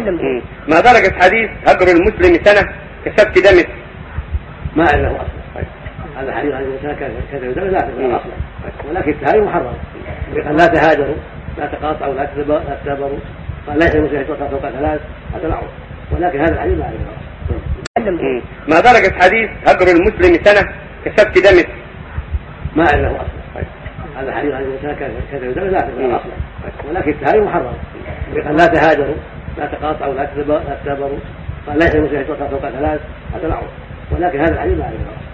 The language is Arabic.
ما درجة حديث هجر المسلم سنة كسفك دمه؟ ما له أصلا. هذا حديث عن الإنسان كذب دمه لا له أصلا، ولكن التهاجر محرم. لا تهاجروا، لا تقاطعوا، لا تتابروا، ليس المسلم يتوقع فوق 3، هذا معروف، ولكن هذا الحديث ما له أصلا. ما درجة حديث هجر المسلم سنة كسفك دمه؟ ما له أصلا. هذا حديث عن الإنسان كذب دمه لا له أصلا، ولكن التهاجر محرم. لا تهاجروا، لا تقاطعوا، لا تتابروا، ليس المسلم يتوقع فوق 3، هذا معروف، ولكن هذا الحديث ما له أصلا.